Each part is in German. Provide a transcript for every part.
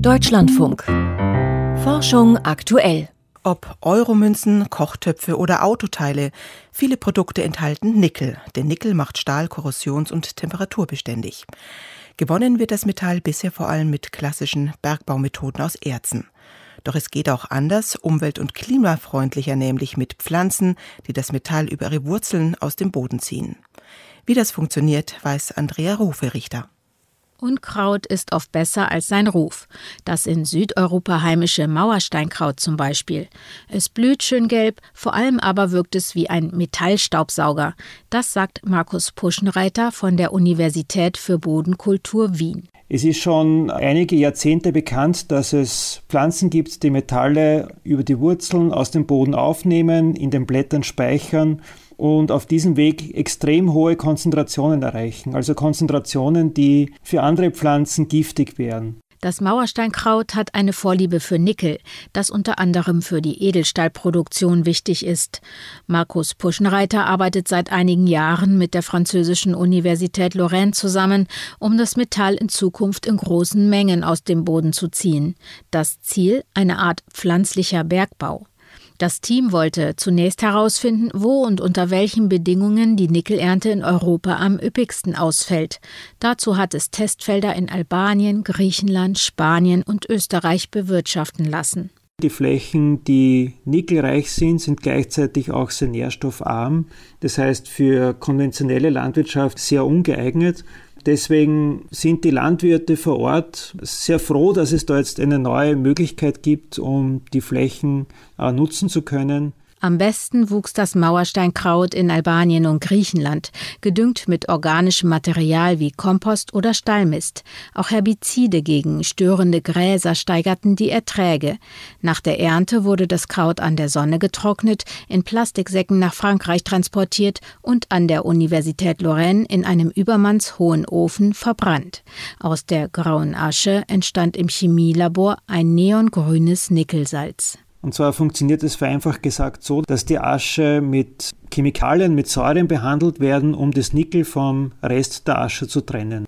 Deutschlandfunk. Forschung aktuell. Ob Euromünzen, Kochtöpfe oder Autoteile, viele Produkte enthalten Nickel. Denn Nickel macht Stahl korrosions- und temperaturbeständig. Gewonnen wird das Metall bisher vor allem mit klassischen Bergbaumethoden aus Erzen. Doch es geht auch anders, umwelt- und klimafreundlicher, nämlich mit Pflanzen, die das Metall über ihre Wurzeln aus dem Boden ziehen. Wie das funktioniert, weiß Andrea Rufe-Richter. Unkraut ist oft besser als sein Ruf. Das in Südeuropa heimische Mauersteinkraut zum Beispiel. Es blüht schön gelb, vor allem aber wirkt es wie ein Metallstaubsauger. Das sagt Markus Puschenreiter von der Universität für Bodenkultur Wien. Es ist schon einige Jahrzehnte bekannt, dass es Pflanzen gibt, die Metalle über die Wurzeln aus dem Boden aufnehmen, in den Blättern speichern und auf diesem Weg extrem hohe Konzentrationen erreichen. Also Konzentrationen, die für andere Pflanzen giftig wären. Das Mauersteinkraut hat eine Vorliebe für Nickel, das unter anderem für die Edelstahlproduktion wichtig ist. Markus Puschenreiter arbeitet seit einigen Jahren mit der französischen Universität Lorraine zusammen, um das Metall in Zukunft in großen Mengen aus dem Boden zu ziehen. Das Ziel: eine Art pflanzlicher Bergbau. Das Team wollte zunächst herausfinden, wo und unter welchen Bedingungen die Nickelernte in Europa am üppigsten ausfällt. Dazu hat es Testfelder in Albanien, Griechenland, Spanien und Österreich bewirtschaften lassen. Die Flächen, die nickelreich sind, sind gleichzeitig auch sehr nährstoffarm. Das heißt, für konventionelle Landwirtschaft sehr ungeeignet. Deswegen sind die Landwirte vor Ort sehr froh, dass es da jetzt eine neue Möglichkeit gibt, um die Flächen nutzen zu können. Am besten wuchs das Mauersteinkraut in Albanien und Griechenland, gedüngt mit organischem Material wie Kompost oder Stallmist. Auch Herbizide gegen störende Gräser steigerten die Erträge. Nach der Ernte wurde das Kraut an der Sonne getrocknet, in Plastiksäcken nach Frankreich transportiert und an der Universität Lorraine in einem übermannshohen Ofen verbrannt. Aus der grauen Asche entstand im Chemielabor ein neongrünes Nickelsalz. Und zwar funktioniert es vereinfacht gesagt so, dass die Asche mit Chemikalien, mit Säuren behandelt werden, um das Nickel vom Rest der Asche zu trennen.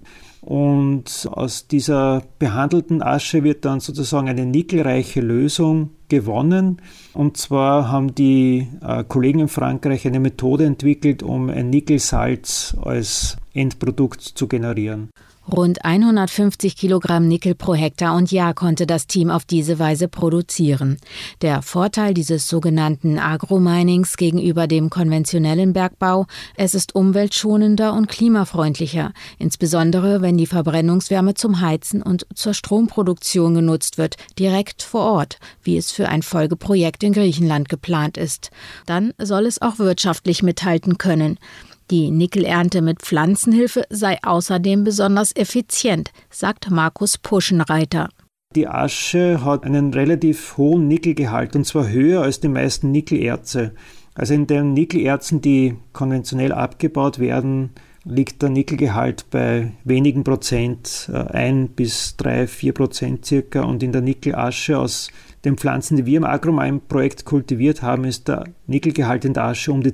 Und aus dieser behandelten Asche wird dann sozusagen eine nickelreiche Lösung gewonnen. Und zwar haben die Kollegen in Frankreich eine Methode entwickelt, um ein Nickelsalz als Endprodukt zu generieren. Rund 150 Kilogramm Nickel pro Hektar und Jahr konnte das Team auf diese Weise produzieren. Der Vorteil dieses sogenannten Agrominings gegenüber dem konventionellen Bergbau: es ist umweltschonender und klimafreundlicher, insbesondere wenn die Verbrennungswärme zum Heizen und zur Stromproduktion genutzt wird, direkt vor Ort, wie es für ein Folgeprojekt in Griechenland geplant ist. Dann soll es auch wirtschaftlich mithalten können. Die Nickelernte mit Pflanzenhilfe sei außerdem besonders effizient, sagt Markus Puschenreiter. Die Asche hat einen relativ hohen Nickelgehalt, und zwar höher als die meisten Nickelerze. Also in den Nickelerzen, die konventionell abgebaut werden, liegt der Nickelgehalt bei wenigen Prozent, 1 bis 3-4% circa. Und in der Nickelasche aus den Pflanzen, die wir im Agromine-Projekt kultiviert haben, ist der Nickelgehalt in der Asche um die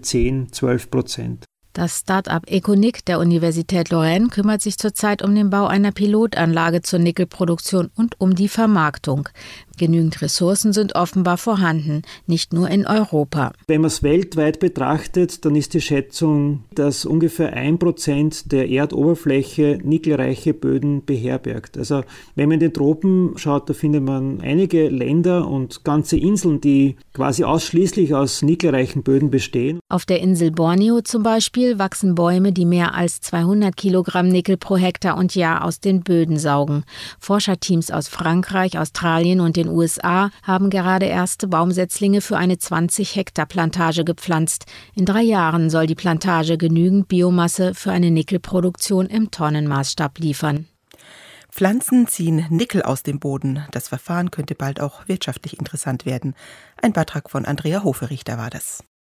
10-12%. Das Start-up Econic der Universität Lorraine kümmert sich zurzeit um den Bau einer Pilotanlage zur Nickelproduktion und um die Vermarktung. Genügend Ressourcen sind offenbar vorhanden, nicht nur in Europa. Wenn man es weltweit betrachtet, dann ist die Schätzung, dass ungefähr 1% der Erdoberfläche nickelreiche Böden beherbergt. Also wenn man in den Tropen schaut, da findet man einige Länder und ganze Inseln, die quasi ausschließlich aus nickelreichen Böden bestehen. Auf der Insel Borneo zum Beispiel wachsen Bäume, die mehr als 200 Kilogramm Nickel pro Hektar und Jahr aus den Böden saugen. Forscherteams aus Frankreich, Australien und den USA haben gerade erste Baumsetzlinge für eine 20-Hektar-Plantage gepflanzt. In 3 Jahren soll die Plantage genügend Biomasse für eine Nickelproduktion im Tonnenmaßstab liefern. Pflanzen ziehen Nickel aus dem Boden. Das Verfahren könnte bald auch wirtschaftlich interessant werden. Ein Beitrag von Andrea Hoferichter war das.